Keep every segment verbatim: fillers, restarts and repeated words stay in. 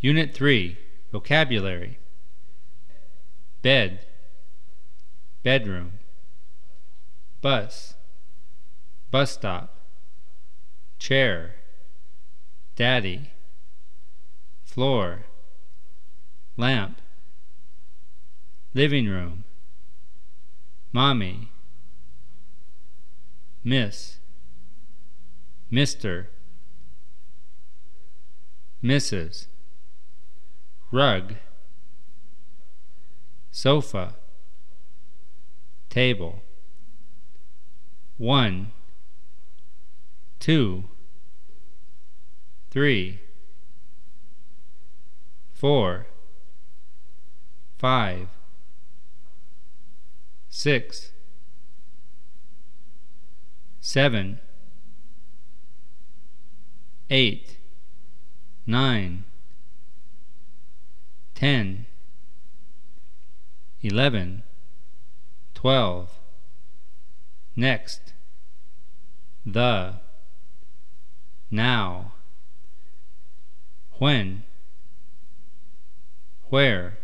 Unit three, Vocabulary. Bed, bedroom. Bus, bus stop. Chair, daddy. Floor, lamp. Living room, mommy. Miss, Mister, Missus Rug, sofa. Table. One, two, three, four, five, six, seven, eight, nine, ten, eleven, twelve. Next, the, now, when, where,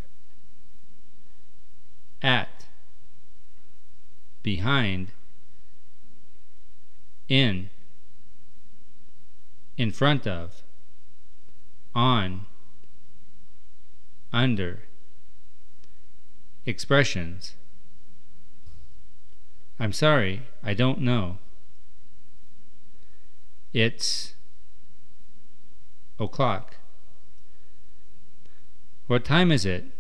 at, behind, in, in front of, on, under. Expressions. I'm sorry, I don't know. It's o'clock. What time is it?